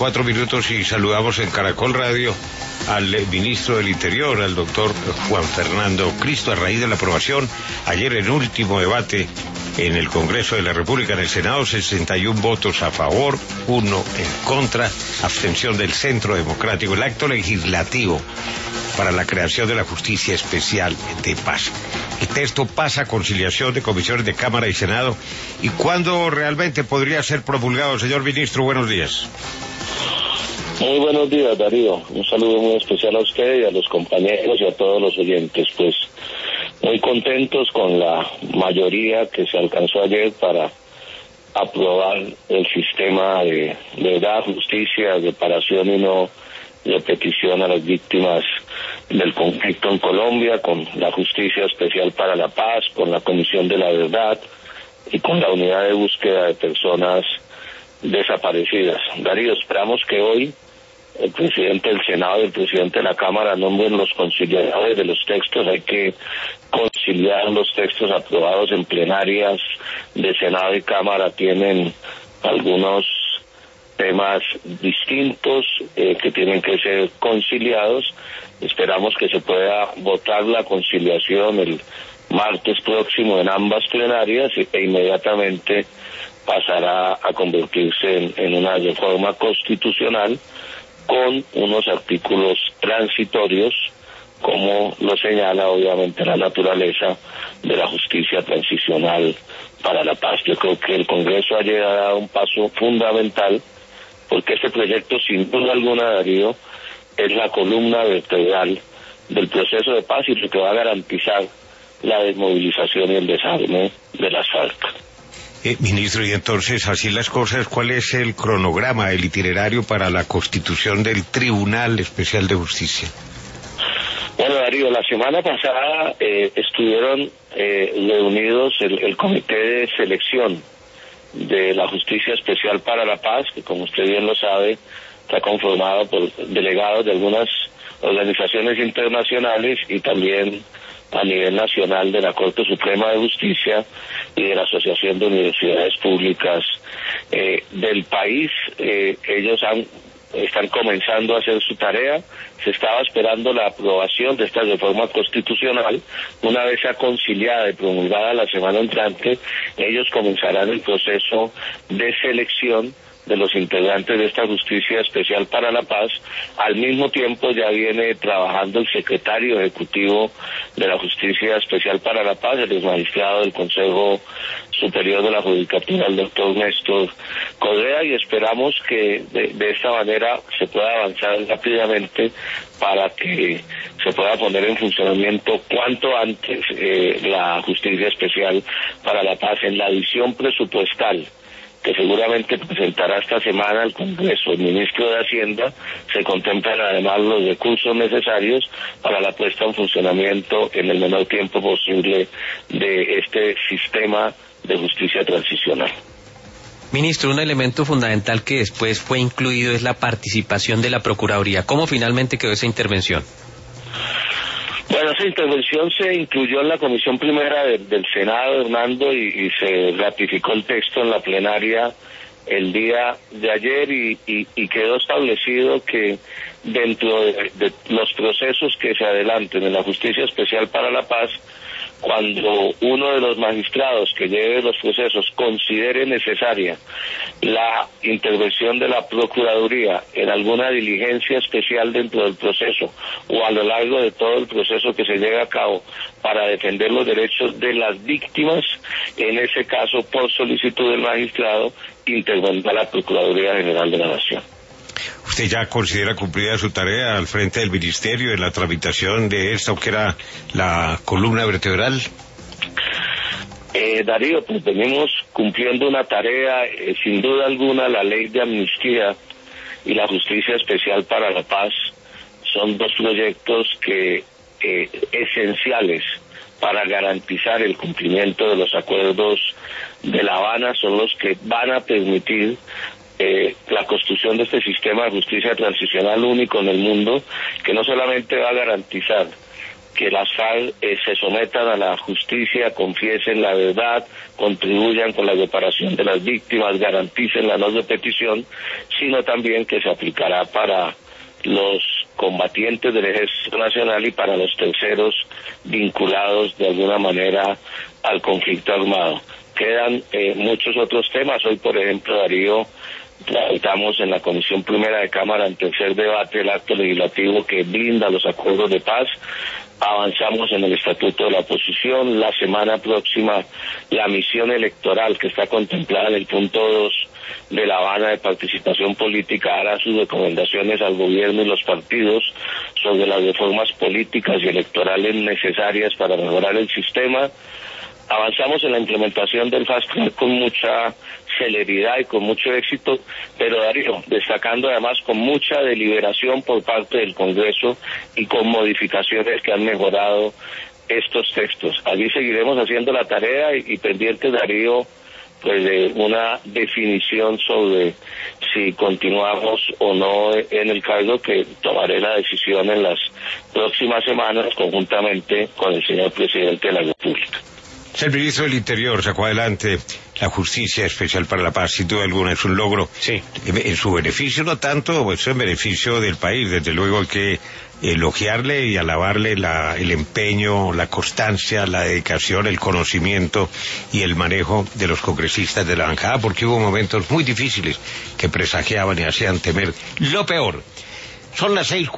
4 minutos y saludamos en Caracol Radio al ministro del Interior, al doctor Juan Fernando Cristo, a raíz de la aprobación ayer en último debate en el Congreso de la República, en el Senado, 61 votos a favor, 1 en contra, abstención del Centro Democrático, el acto legislativo para la creación de la Justicia Especial de Paz. El texto pasa a conciliación de comisiones de Cámara y Senado. ¿Y cuándo realmente podría ser promulgado, señor ministro? Buenos días. Muy buenos días, Darío. Un saludo muy especial a usted y a los compañeros y a todos los oyentes. Pues muy contentos con la mayoría que se alcanzó ayer para aprobar el sistema de verdad, justicia, reparación y no repetición a las víctimas del conflicto en Colombia, con la Justicia Especial para la Paz, con la Comisión de la Verdad y con la Unidad de Búsqueda de Personas Desaparecidas. Darío, esperamos que hoy el presidente del Senado y el presidente de la Cámara nombren los conciliadores de los textos. Hay que conciliar los textos aprobados en plenarias de Senado y Cámara. Tienen algunos temas distintos que tienen que ser conciliados. Esperamos que se pueda votar la conciliación el martes próximo en ambas plenarias e inmediatamente pasará a convertirse en una reforma constitucional con unos artículos transitorios, como lo señala obviamente la naturaleza de la justicia transicional para la paz. Yo creo que el Congreso ayer ha dado un paso fundamental, porque este proyecto, sin duda alguna, Darío, es la columna vertebral del proceso de paz y lo que va a garantizar la desmovilización y el desarme de las FARC. Ministro, y entonces, así las cosas, ¿cuál es el cronograma, el itinerario para la constitución del Tribunal Especial de Justicia? Bueno, Darío, la semana pasada estuvieron reunidos el comité de selección de la Justicia Especial para la Paz, que como usted bien lo sabe, está conformado por delegados de algunas organizaciones internacionales y también a nivel nacional de la Corte Suprema de Justicia y de la Asociación de Universidades Públicas del país. Ellos están comenzando a hacer su tarea. Se estaba esperando la aprobación de esta reforma constitucional. Una vez sea conciliada y promulgada la semana entrante, ellos comenzarán el proceso de selección de los integrantes de esta Justicia Especial para la Paz. Al mismo tiempo ya viene trabajando el secretario ejecutivo de la Justicia Especial para la Paz, el exmagistrado del Consejo Superior de la Judicatura, el doctor Néstor Correa, y esperamos que de esta manera se pueda avanzar rápidamente para que se pueda poner en funcionamiento cuanto antes la Justicia Especial para la Paz. En la adición presupuestal que seguramente presentará esta semana al Congreso el ministro de Hacienda, se contemplan además los recursos necesarios para la puesta en funcionamiento en el menor tiempo posible de este sistema de justicia transicional. Ministro, un elemento fundamental que después fue incluido es la participación de la Procuraduría. ¿Cómo finalmente quedó esa intervención? Bueno, esa intervención se incluyó en la Comisión Primera del Senado, Hernando, y se ratificó el texto en la plenaria el día de ayer y quedó establecido que dentro de los procesos que se adelanten en la Justicia Especial para la Paz, cuando uno de los magistrados que lleve los procesos considere necesaria la intervención de la Procuraduría en alguna diligencia especial dentro del proceso o a lo largo de todo el proceso que se lleve a cabo para defender los derechos de las víctimas, en ese caso, por solicitud del magistrado, intervendrá la Procuraduría General de la Nación. ¿Usted ya considera cumplida su tarea al frente del Ministerio en la tramitación de esta, o que era la columna vertebral? Darío, pues venimos cumpliendo una tarea, sin duda alguna. La ley de amnistía y la Justicia Especial para la Paz son dos proyectos que esenciales para garantizar el cumplimiento de los acuerdos de La Habana, son los que van a permitir la construcción de este sistema de justicia transicional único en el mundo, que no solamente va a garantizar que las FARC se sometan a la justicia, confiesen la verdad, contribuyan con la reparación de las víctimas, garanticen la no repetición, sino también que se aplicará para los combatientes del Ejército Nacional y para los terceros vinculados de alguna manera al conflicto armado. Quedan muchos otros temas. Hoy, por ejemplo, Darío, tramitamos en la Comisión Primera de Cámara en tercer debate el acto legislativo que blinda los acuerdos de paz. Avanzamos en el Estatuto de la Oposición. La semana próxima la misión electoral que está contemplada en el punto 2 de La Habana de participación política hará sus recomendaciones al gobierno y los partidos sobre las reformas políticas y electorales necesarias para mejorar el sistema. Avanzamos en la implementación del Fast Track con mucha celeridad y con mucho éxito, pero Darío, destacando además con mucha deliberación por parte del Congreso y con modificaciones que han mejorado estos textos. Allí seguiremos haciendo la tarea y pendientes, Darío, pues de una definición sobre si continuamos o no en el cargo, que tomaré la decisión en las próximas semanas conjuntamente con el señor presidente de la República. El ministro del Interior sacó adelante la Justicia Especial para la Paz, sin duda alguna es un logro. Sí. En su beneficio no tanto, pues en beneficio del país. Desde luego hay que elogiarle y alabarle el empeño, la constancia, la dedicación, el conocimiento y el manejo de los congresistas de la bancada, porque hubo momentos muy difíciles que presagiaban y hacían temer lo peor. Son las 6:40.